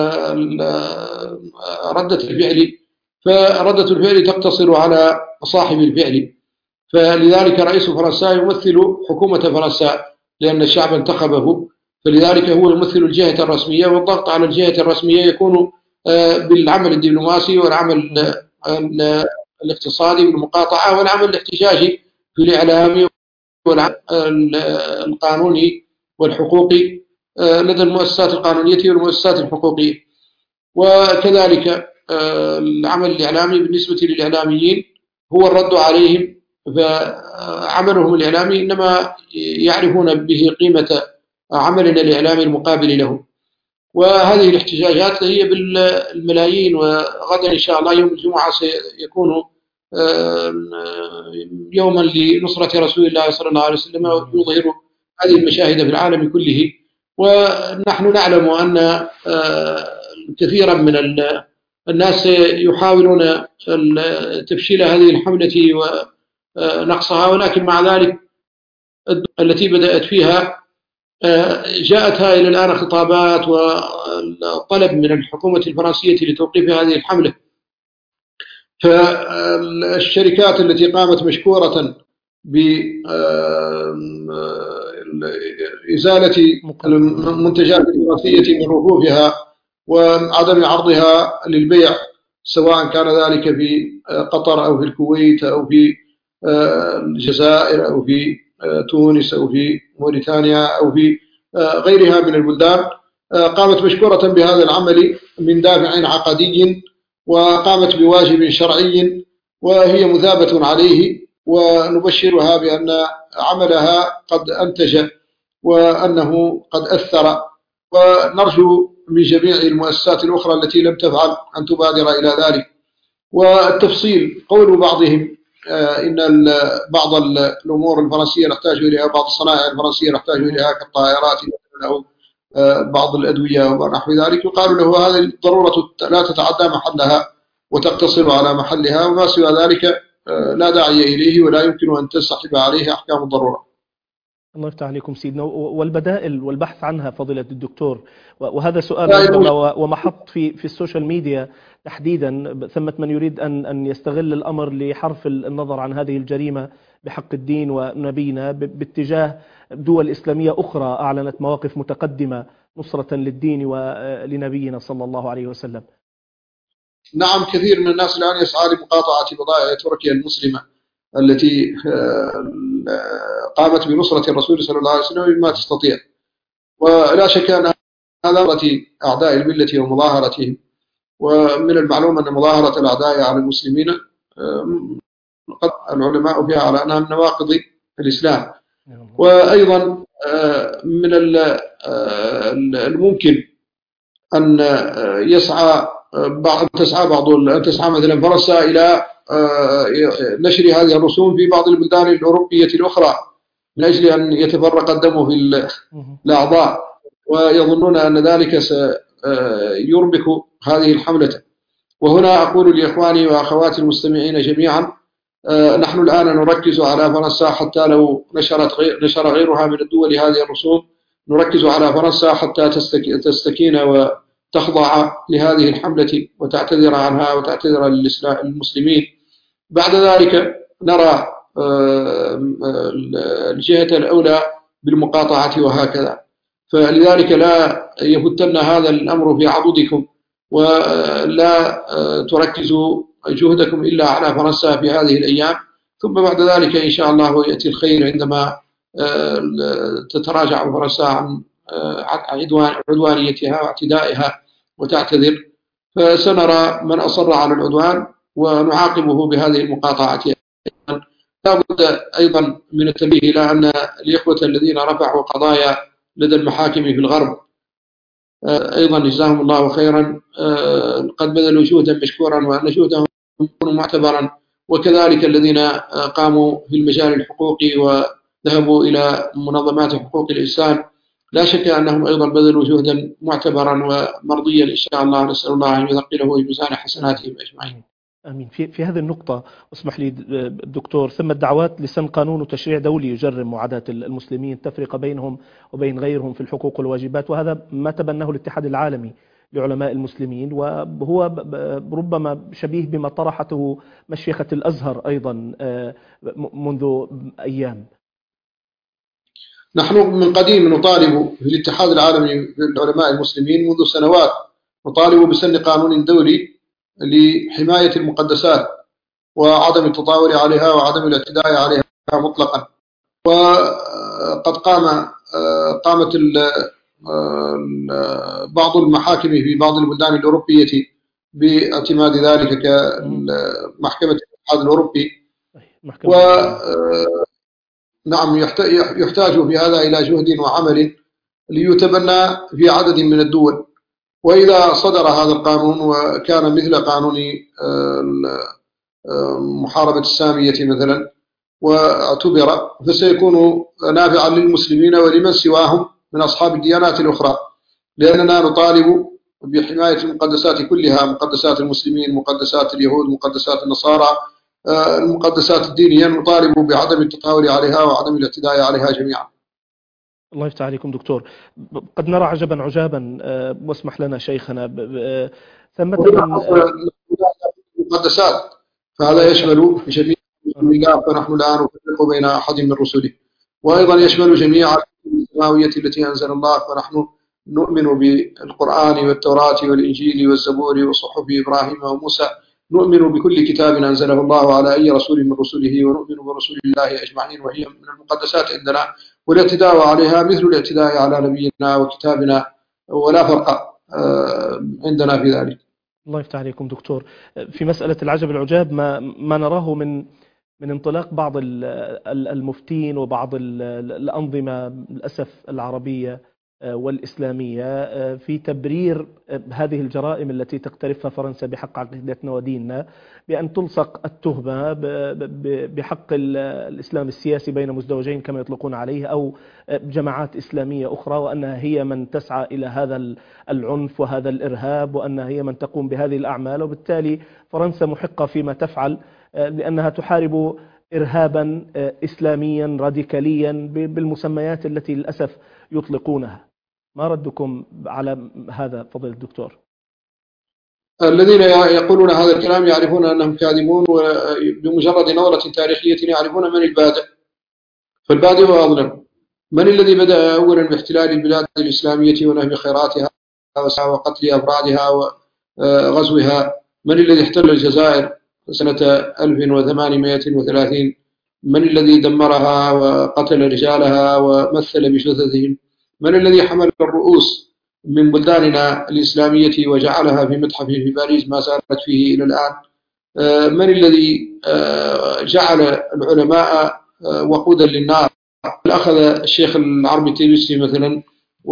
ردة الفعل، فردة الفعل تقتصر على صاحب الفعل. فلذلك رئيس فرنسا يمثل حكومة فرنسا لأن الشعب انتخبه، فلذلك هو يمثل الجهة الرسمية، والضغط على الجهة الرسمية يكون بالعمل الدبلوماسي والعمل الاقتصادي والمقاطعة والعمل الاحتجاجي في الإعلام والعمل القانوني والحقوقي لدى المؤسسات القانونية والمؤسسات الحقوقية. وكذلك العمل الإعلامي بالنسبة للإعلاميين هو الرد عليهم، فعملهم الإعلامي إنما يعرفون به قيمة عملنا الإعلامي المقابل لهم. وهذه الاحتجاجات هي بالملايين، وغدا إن شاء الله يوم الجمعة سيكون يوما لنصرة رسول الله صلى الله عليه وسلم، ويظهر هذه المشاهد في العالم كله. ونحن نعلم أن كثيرا من الناس يحاولون تفشيل هذه الحملة ونقصها، ولكن مع ذلك التي بدأت فيها جاءتها إلى الآن خطابات وطلب من الحكومة الفرنسية لتوقيف هذه الحملة. فالشركات التي قامت مشكورة بإزالة المنتجات الفرنسية من رفوفها وعدم عرضها للبيع، سواء كان ذلك في قطر أو في الكويت أو في الجزائر أو في تونس أو في موريتانيا أو في غيرها من البلدان، قامت مشكورة بهذا العمل من دافع عقدي، وقامت بواجب شرعي، وهي مثابة عليه، ونبشرها بأن عملها قد أنتج وأنه قد أثر. ونرجو من جميع المؤسسات الأخرى التي لم تفعل أن تبادر إلى ذلك. والتفصيل قول بعضهم إن بعض الأمور الفرنسية نحتاج إليها، بعض الصنائع الفرنسية نحتاج إليها كالطائرات أو بعض الأدوية ونحو ذلك، يقال له هذه الضرورة لا تتعدى محلها وتقتصر على محلها، وما سوى ذلك لا داعي إليه ولا يمكن أن تنسحب عليه أحكام الضرورة. الله يفتح عليكم سيدنا. والبدائل والبحث عنها فضيلة الدكتور، وهذا سؤال ربما ومحط في في السوشيال ميديا تحديدا، ثمة من يريد أن أن يستغل الأمر لحرف النظر عن هذه الجريمة بحق الدين ونبينا باتجاه دول إسلامية أخرى أعلنت مواقف متقدمة نصرة للدين ولنبينا صلى الله عليه وسلم. نعم، كثير من الناس الآن يسعى لمقاطعة بضائع تركيا المسلمة التي قامت بنصرة الرسول صلى الله عليه وسلم بما تستطيع. ولا شك أن هذا أعداء الملة ومظاهرتهم، ومن المعلوم أن مظاهرة الأعداء على المسلمين قد العلماء فيها على أنها من نواقض الإسلام. وأيضا من الممكن أن يسعى بعض تسعى بعض أن تسعى مثلا فرنسا إلى نشر هذه الرسوم في بعض البلدان الأوروبية الأخرى من أجل أن يتفرق الدم في الأعضاء، ويظنون أن ذلك سيربك هذه الحملة. وهنا أقول لإخواني وأخواتي المستمعين جميعا، نحن الآن نركز على فرنسا حتى لو نشرت غير نشر غيرها من الدول هذه الرسوم، نركز على فرنسا حتى تستكين وتخضع لهذه الحملة وتعتذر عنها وتعتذر للمسلمين. بعد ذلك نرى الجهة الأولى بالمقاطعة وهكذا. فلذلك لا يفتن هذا الأمر في عضدكم، ولا تركزوا جهدكم إلا على فرنسا في هذه الأيام، ثم بعد ذلك إن شاء الله يأتي الخير عندما تتراجع فرنسا عن عدوانيتها واعتدائها وتعتذر، فسنرى من أصر على العدوان ونعاقبه بهذه المقاطعة. لا بد أيضا من التنبيه إلى أن الإخوة الذين رفعوا قضايا لدى المحاكم في الغرب أيضا جزاهم الله خيرا قد بذلوا جهدا مشكورا وأن جهدهم يكون معتبرا، وكذلك الذين قاموا في المجال الحقوقي وذهبوا إلى منظمات حقوق الإنسان لا شك أنهم أيضا بذلوا جهدا معتبرا ومرضيا إن شاء الله. نسأل الله أن يثقله في ميزان حسناتهم أجمعين. آمين. في في هذه النقطة اسمح لي الدكتور، ثم الدعوات لسن قانون وتشريع دولي يجرم معاداة المسلمين، التفرقة بينهم وبين غيرهم في الحقوق والواجبات، وهذا ما تبناه الاتحاد العالمي لعلماء المسلمين، وهو ربما شبيه بما طرحته مشيخة الأزهر أيضا منذ أيام. نحن من قديم نطالب في الاتحاد العالمي للعلماء المسلمين منذ سنوات، نطالب بسن قانون دولي لحماية المقدسات وعدم التطاول عليها وعدم الاعتداء عليها مطلقا. وقد قام قامت بعض المحاكم في بعض البلدان الأوروبية باعتماد ذلك كمحكمة الاتحاد الأوروبي. و نعم يحتاج في هذا إلى جهد وعمل ليتبنى في عدد من الدول. وإذا صدر هذا القانون وكان مثل قانون محاربة السامية مثلا واعتبر، فسيكون نافعا للمسلمين ولمن سواهم من أصحاب الديانات الأخرى، لأننا نطالب بحماية المقدسات كلها، مقدسات المسلمين، مقدسات اليهود، مقدسات النصارى، المقدسات الدينية، نطالب بعدم التطاول عليها وعدم الاعتداء عليها جميعا. الله يفتح عليكم دكتور. قد نرى عجبا عجابا، واسمح لنا شيخنا، ثمة المقدسات، فهذا يشمل جميع الميقات، فنحن لا نفرق بين أحد من رسله، وأيضا يشمل جميع السماوية التي أنزل الله، فنحن نؤمن بالقرآن والتوراة والإنجيل والزبور وصحف إبراهيم وموسى، نؤمن بكل كتاب أنزله الله على أي رسول من رسله، ونؤمن برسول الله أجمعين، وهي من المقدسات عندنا، والاعتداء عليها مثل الاعتداء على نبينا وكتابنا، ولا فرق عندنا في ذلك. الله يفتح عليكم دكتور. في مسألة العجب العجاب ما ما نراه من من انطلاق بعض المفتين وبعض الأنظمة للأسف العربية والإسلامية في تبرير هذه الجرائم التي تقترفها فرنسا بحق عقيدتنا وديننا، بأن تلصق التهمة بحق الإسلام السياسي بين مزدوجين كما يطلقون عليه، أو جماعات إسلامية أخرى، وأنها هي من تسعى إلى هذا العنف وهذا الإرهاب، وأنها هي من تقوم بهذه الأعمال، وبالتالي فرنسا محقة فيما تفعل لأنها تحارب إرهابا إسلاميا راديكاليا بالمسميات التي للأسف يطلقونها. ما ردكم على هذا فضيلة الدكتور؟ الذين يقولون هذا الكلام يعرفون أنهم كاذبون، وبمجرد نظرة تاريخية يعرفون من البادئ، فالبادئ هو أظلم. من الذي بدأ أولا باحتلال البلاد الإسلامية ونهب خيراتها وقتل أفرادها وغزوها؟ من الذي احتل الجزائر سنة ألف وثمانمائة وثلاثين؟ من الذي دمرها وقتل رجالها ومثل بجثثهم؟ من الذي حمل الرؤوس من بلداننا الإسلامية وجعلها في متحف في باريس ما زالت فيه إلى الآن؟ من الذي جعل العلماء وقودا للنار؟ أخذ الشيخ العربي التونسي مثلا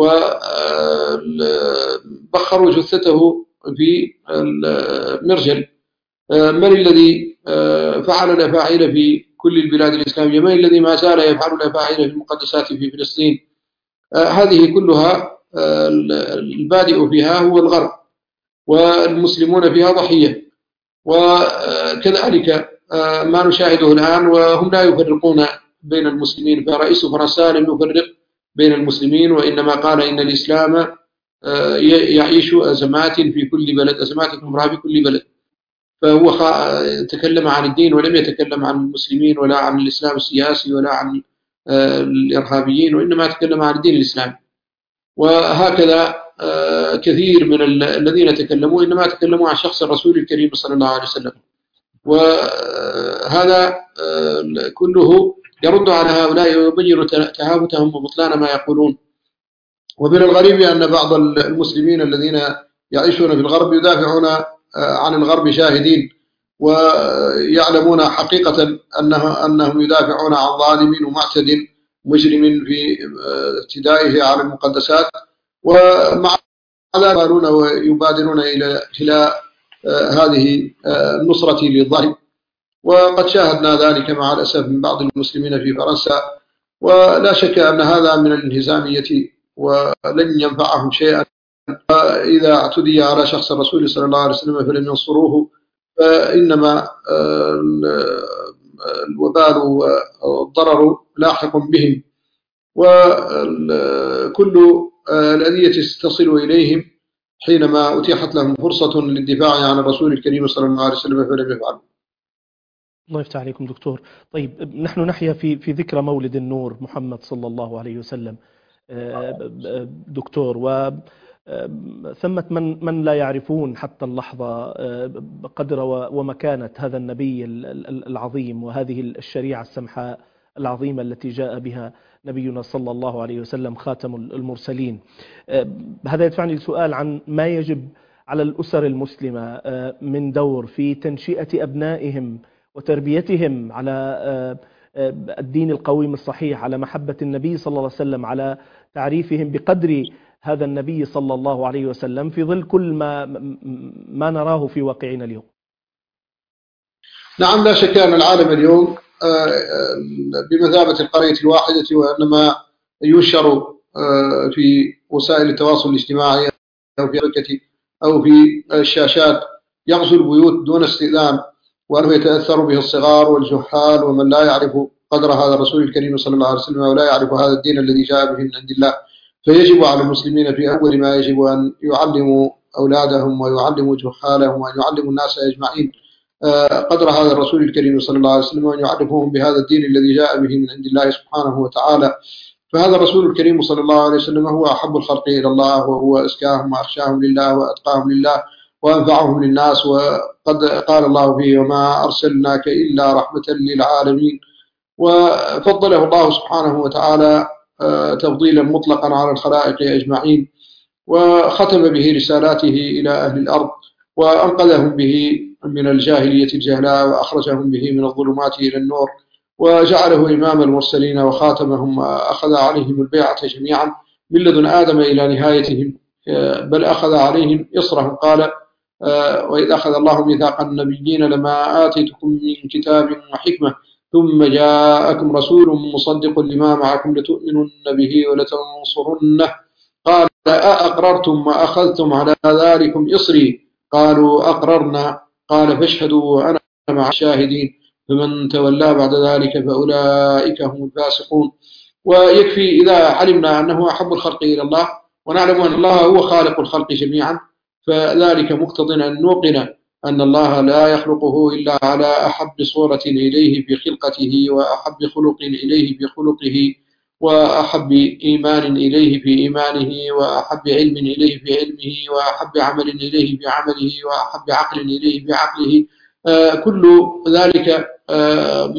وبخروا جثته في المرجل. من الذي فعل الأفاعيل في كل البلاد الإسلامية؟ من الذي ما زال يفعل الأفاعيل في المقدسات في فلسطين؟ هذه كلها البادئ فيها هو الغرب، والمسلمون فيها ضحية. وكذلك ما نشاهده الآن، وهم لا يفرقون بين المسلمين، فرئيس فرنسا لم يفرق بين المسلمين، وإنما قال إن الإسلام يعيش أزمات في كل بلد، أزمات كبرى في كل بلد. فهو تكلم عن الدين ولم يتكلم عن المسلمين ولا عن الإسلام السياسي ولا عن الإرهابيين، وإنما تكلم عن الدين الإسلامي. وهكذا كثير من الذين تكلموا إنما تكلموا عن شخص الرسول الكريم صلى الله عليه وسلم، وهذا كله يرد على هؤلاء ويبين تهافتهم وبطلان ما يقولون. ومن الغريب أن بعض المسلمين الذين يعيشون في الغرب يدافعون عن الغرب شاهدين، ويعلمون حقيقة أنه أنهم يدافعون عن ظالم ومعتد مجرم في اعتدائه على المقدسات، ومع ذلك يقالون ويبادرون إلى إلى هذه النصرة للظالم. وقد شاهدنا ذلك مع الأسف من بعض المسلمين في فرنسا، ولا شك أن هذا من الانهزامية ولن ينفعهم شيئا. إذا اعتدي على شخص الرسول صلى الله عليه وسلم فلم ينصروه، فإنما الوبال والضرر لاحق بهم، وكل الأذية تصل إليهم حينما أتيحت لهم فرصة للدفاع عن الرسول الكريم صلى الله عليه وسلم فلم يفعلوا. الله يفتح عليكم دكتور. طيب نحن نحيا في في ذكرى مولد النور محمد صلى الله عليه وسلم دكتور، و ثمة من من لا يعرفون حتى اللحظة قدر ومكانة هذا النبي العظيم وهذه الشريعة السمحاء العظيمة التي جاء بها نبينا صلى الله عليه وسلم خاتم المرسلين. هذا يدفعني للسؤال عن ما يجب على الأسر المسلمة من دور في تنشئة أبنائهم وتربيتهم على الدين القويم الصحيح، على محبة النبي صلى الله عليه وسلم، على تعريفهم بقدر هذا النبي صلى الله عليه وسلم في ظل كل ما ما نراه في واقعنا اليوم. نعم، لا شك أن العالم اليوم بمثابة القرية الواحدة، وإنما ينشر في وسائل التواصل الاجتماعي أو في الشبكة أو في الشاشات يغزو البيوت دون استئذان، وأنه يتأثر به الصغار والجهال ومن لا يعرف قدر هذا الرسول الكريم صلى الله عليه وسلم ولا يعرف هذا الدين الذي جاء به من عند الله. فيجب على المسلمين في أول ما يجب أن يعلموا أولادهم ويعلموا جهالهم وأن يعلموا الناس أجمعين قدر هذا الرسول الكريم صلى الله عليه وسلم، وأن يعرفوهم بهذا الدين الذي جاء به من عند الله سبحانه وتعالى. فهذا الرسول الكريم صلى الله عليه وسلم هو أحب الخلق إلى الله، وهو أزكاهم وأخشاهم لله وأتقاهم لله وأنفعهم للناس. وقد قال الله فيه: وما أرسلناك إلا رحمة للعالمين. وفضله الله سبحانه وتعالى تفضيلا مطلقا على الخلائق أجمعين، وختم به رسالاته إلى أهل الأرض، وأنقذهم به من الجاهلية الجهلاء، وأخرجهم به من الظلمات إلى النور، وجعله إمام المرسلين وخاتمهم، وأخذ عليهم البيعة جميعا من لدن آدم إلى نهايتهم، بل أخذ عليهم إصرهم. قال: وإذ أخذ الله ميثاق النبيين لما آتيتكم من كتاب وحكمة ثم جاءكم رسول مصدق لما معكم لتؤمنن به ولتنصرنه قال: أأقررتم وأخذتم على ذلكم إصري؟ قالوا: أقررنا. قال: فاشهدوا وأنا مع الشاهدين. فمن تولى بعد ذلك فأولئك هم الفاسقون. ويكفي إذا علمنا أنه أحب الخلق إلى الله، ونعلم أن الله هو خالق الخلق جميعا، فذلك مقتضٍ أن نوقن أن الله لا يخلقه إلا على أحب صورة إليه في خلقته، وأحب خلق إليه في خلقه، وأحب إيمان إليه في إيمانه، وأحب علم إليه في علمه، وأحب عمل إليه في عمله، وأحب عقل إليه في عقله. آه كل ذلك آه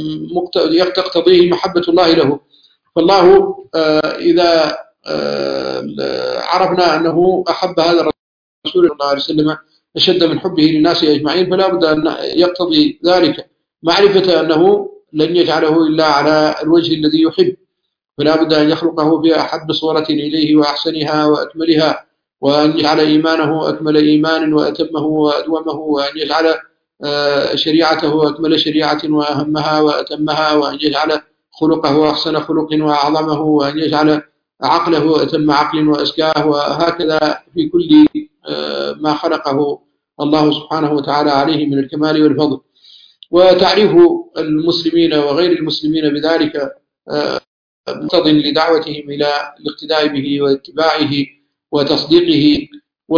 يقتضيه محبة الله له. فالله آه إذا آه عرفنا أنه أحب هذا الرسول صلى الله عليه وسلم أشد من حبه للناس أجمعين، فلا بد أن يقتضي ذلك معرفة أنه لن يجعله إلا على الوجه الذي يحب، فلا بد أن يخلقه بأحب صورة إليه وأحسنها وأكملها، وأن يجعل إيمانه أكمل إيمان وأتمه وأدومه، وأن يجعل شريعته أكمل شريعة وأهمها وأتمها، وأن يجعل خلقه أحسن خلق وأعظمه، وأن يجعل عقله أتم عقل وأزكاه، وهكذا في كل ما خلقه الله سبحانه وتعالى عليه من الكمال والفضل. وتعريف المسلمين وغير المسلمين بذلك مقتضٍ لدعوتهم إلى الاقتداء به واتباعه وتصديقه.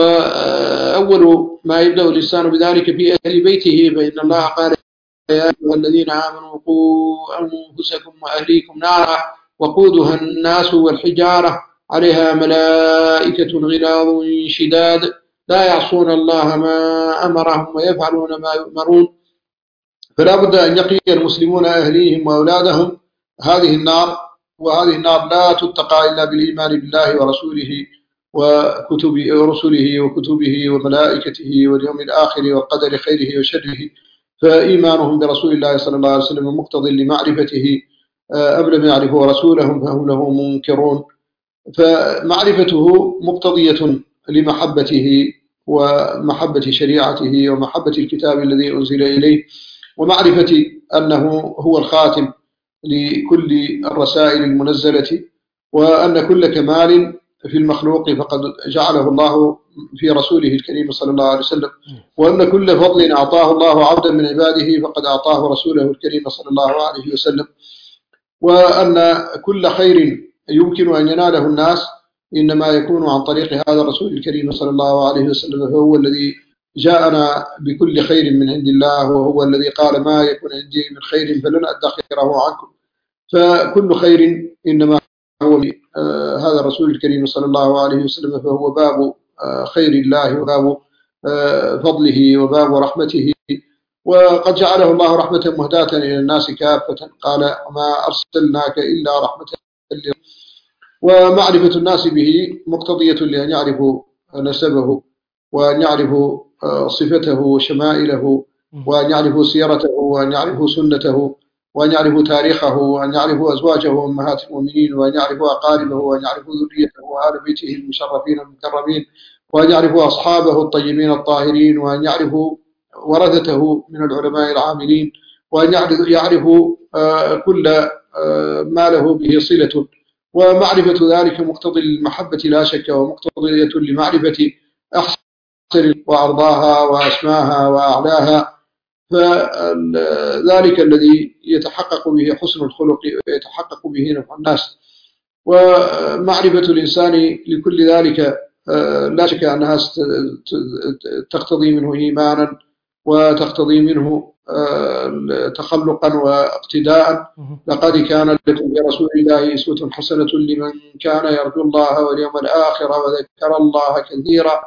وأول ما يبدأ الإنسان بذلك في أهل بيته، فإن الله قال: يا أيها الذين آمنوا قوا أنفسكم وأهليكم نارا وقودها الناس والحجارة عليها ملائكة غلاظ شداد لا يعصون الله ما أمرهم ويفعلون ما يؤمرون. فلا بد أن يقي المسلمون أهليهم وأولادهم هذه النار، وهذه النار لا تتقى إلا بالإيمان بالله ورسوله وكتب رسله وكتبه وملائكته واليوم الآخر والقدر خيره وشره. فإيمانهم برسول الله صلى الله عليه وسلم مقتضٍ لمعرفته، أم لم يعرفوا رسولهم فهم له منكرون. فمعرفته مقتضية لمحبته ومحبة شريعته ومحبة الكتاب الذي أنزل إليه، ومعرفة أنه هو الخاتم لكل الرسائل المنزلة، وأن كل كمال في المخلوق فقد جعله الله في رسوله الكريم صلى الله عليه وسلم، وأن كل فضل أعطاه الله عبدا من عباده فقد أعطاه رسوله الكريم صلى الله عليه وسلم، وأن كل خير يمكن أن يناله الناس إنما يكون عن طريق هذا الرسول الكريم صلى الله عليه وسلم، فهو الذي جاءنا بكل خير من عند الله، وهو الذي قال ما يكون عندي من خير فلن أدخره عنكم. فكل خير إنما هو آه هذا الرسول الكريم صلى الله عليه وسلم، فهو باب آه خير الله وباب آه فضله وباب رحمته، وقد جعله الله رحمة مهداة إلى الناس كافة. قال ما أرسلناك إلا رحمة للناس. ومعرفة الناس به مقتضية لأن يعرفوا نسبه، وأن يعرفوا صفته وشمائله، وأن يعرفوا سيرته، وأن يعرفوا سنته، وأن يعرفوا تاريخه، وأن يعرفوا أزواجه أمهات المؤمنين، وأن يعرفوا أقاربه، وأن يعرفوا ذريته وآل بيته المشرفين المكرمين، وأن يعرفوا أصحابه الطيبين الطاهرين، وأن يعرفوا ورثته من العلماء العاملين، وأن يعرفوا كل ما له به صلة. ومعرفة ذلك مقتضي المحبة لا شك، ومقتضية لمعرفة أحسن وأرضاها وأسماها وأعلاها. فذلك الذي يتحقق به حسن الخلق ويتحقق به نفع الناس. ومعرفة الإنسان لكل ذلك لا شك أنها تقتضي منه إيمانا، وتقتضي منه تخلقا واقتداء. لقد كان لكم برسول الله أسوة حسنة لمن كان يرجو الله واليوم الآخر وذكر الله كثيرا.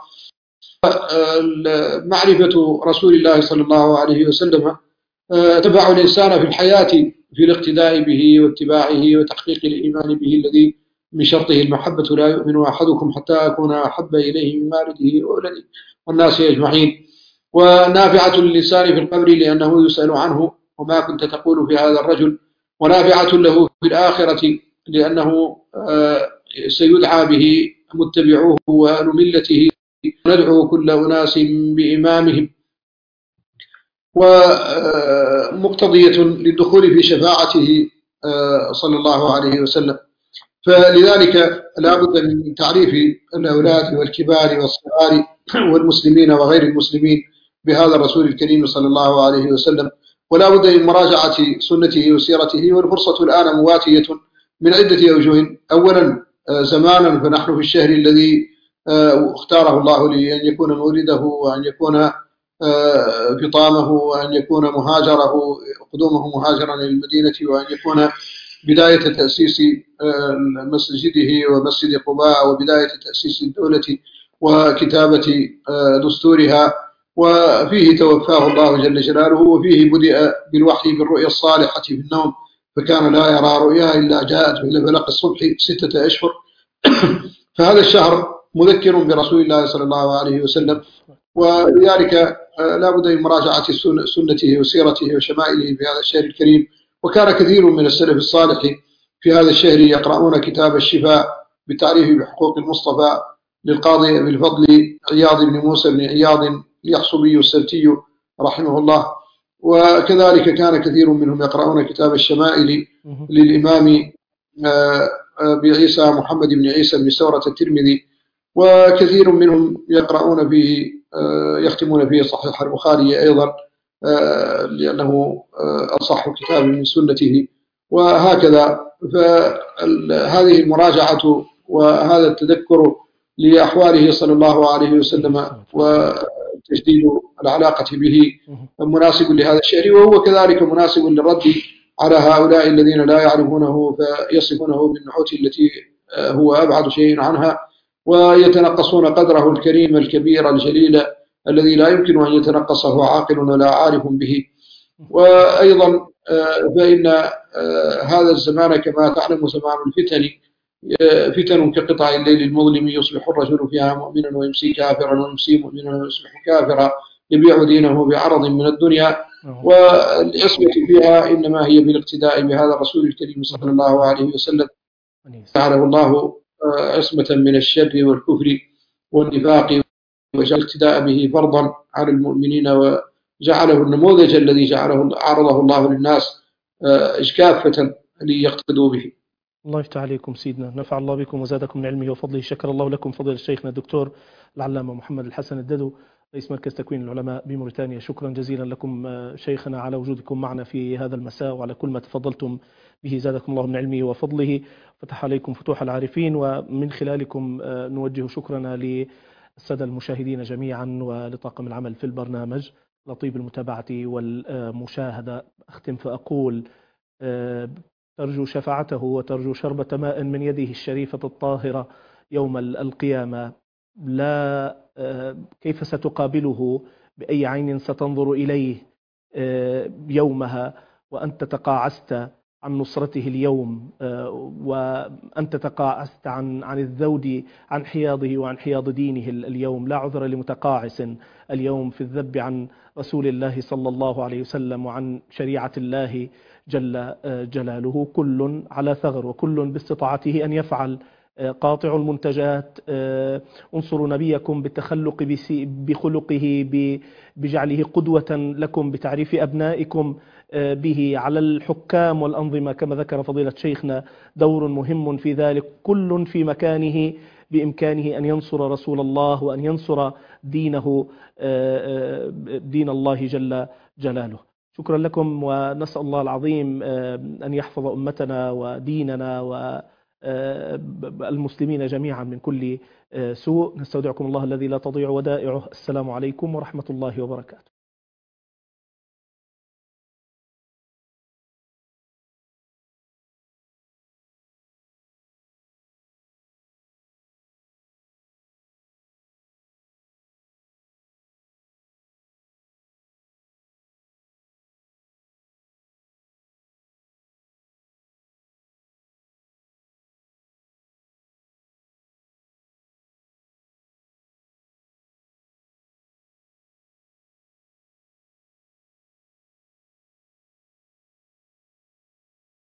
معرفة رسول الله صلى الله عليه وسلم تبع الإنسان في الحياة في الاقتداء به واتباعه وتحقيق الإيمان به، الذي من شرطه المحبة. لا يؤمن أحدكم حتى أكون أحب إليه من والده وولده والناس أجمعين. ونافعة للإنسان في القبر لأنه يسأل عنه وما كنت تقول في هذا الرجل، ونافعة له في الآخرة لأنه سيدعى به متبعوه وأهل ملته، ندعو كل أناس بإمامهم. ومقتضية للدخول في شفاعته صلى الله عليه وسلم. فلذلك لا بد من تعريف الأولاد والكبار والصغار والمسلمين وغير المسلمين بهذا الرسول الكريم صلى الله عليه وسلم، ولا بد من مراجعة سنته وسيرته. والفرصة الآن مواتية من عدة أوجه. أولا زمانا، فنحن في الشهر الذي اختاره الله لأن يكون مولده، وأن يكون فطامه، وأن يكون مهاجره قدومه مهاجرا للمدينة، وأن يكون بداية تأسيس مسجده ومسجد قباء، وبداية تأسيس الدولة وكتابة دستورها. وفيه توفاه الله جل جلاله، وفيه بدأ بالوحي بالرؤيا الصالحة في النوم، فكان لا يرى رؤيا إلا جاءت إلى فلق الصبح ستة أشهر. فهذا الشهر مذكر برسول الله صلى الله عليه وسلم، ولذلك لا بد من مراجعة سنته وسيرته وشمائله في هذا الشهر الكريم. وكان كثير من السلف الصالح في هذا الشهر يقرؤون كتاب الشفاء بالتعريف بحقوق المصطفى للقاضي أبي الفضل عياض بن موسى بن عياض اليحصبي السبتي رحمه الله. وكذلك كان كثير منهم يقرؤون كتاب الشمائل للإمام بعيسى محمد بن عيسى بن سورة الترمذي. وكثير منهم يقرؤون فيه يختمون فيه صحيح البخاري أيضا، لأنه أصح كتاب من سنته. وهكذا فهذه المراجعة وهذا التذكر لأحواله صلى الله عليه وسلم وتجديد العلاقة به مناسب لهذا الشهر، وهو كذلك مناسب للرد على هؤلاء الذين لا يعرفونه فيصفونه بالنعوت التي هو أبعد شيء عنها، ويتنقصون قدره الكريم الكبير الجليل الذي لا يمكن أن يتنقصه عاقل ولا عارف به. وأيضا فإن هذا الزمان كما تعلم زمان الفتن، فتن كقطع الليل المظلم يصبح الرجل فيها مؤمنا ويمسي كافرا، ويمسي مؤمنا ويصبح كافرا، يبيع دينه بعرض من الدنيا. والعصمة فيها إنما هي بالاقتداء بهذا الرسول الكريم صلى الله عليه وسلم، جعله الله عصمة من الشر والكفر والنفاق، وجعل الاقتداء به فرضا على المؤمنين، وجعله النموذج الذي جعله عرضه الله للناس كافة ليقتدوا به. الله يفتح عليكم سيدنا، نفع الله بكم وزادكم من علمه وفضله. شكر الله لكم فضيلة شيخنا الدكتور العلامة محمد الحسن الددو، رئيس مركز تكوين العلماء بموريتانيا. شكرا جزيلا لكم شيخنا على وجودكم معنا في هذا المساء وعلى كل ما تفضلتم به، زادكم الله من علمه وفضله، فتح عليكم فتوح العارفين. ومن خلالكم نوجه شكرنا السادة المشاهدين جميعا ولطاقم العمل في البرنامج لطيب المتابعة والمشاهدة. أختم فأقول ترجو شفاعته وترجو شربة ماء من يده الشريفة الطاهرة يوم القيامة. لا كيف ستقابله، بأي عين ستنظر إليه يومها وأنت تقاعست عن نصرته اليوم، وأنت تقاعست عن عن الذود عن حياضه وعن حياض دينه اليوم. لا عذر لمتقاعس اليوم في الذب عن رسول الله صلى الله عليه وسلم وعن شريعة الله جل جلاله. كل على ثغر وكل باستطاعته أن يفعل. قاطع المنتجات، انصروا نبيكم بالتخلق بخلقه، بجعله قدوة لكم، بتعريف أبنائكم به. على الحكام والأنظمة كما ذكر فضيلة شيخنا دور مهم في ذلك. كل في مكانه بإمكانه أن ينصر رسول الله وأن ينصر دينه، دين الله جل جلاله. شكرا لكم، ونسأل الله العظيم أن يحفظ أمتنا وديننا والمسلمين جميعا من كل سوء. نستودعكم الله الذي لا تضيع ودائعه. السلام عليكم ورحمة الله وبركاته.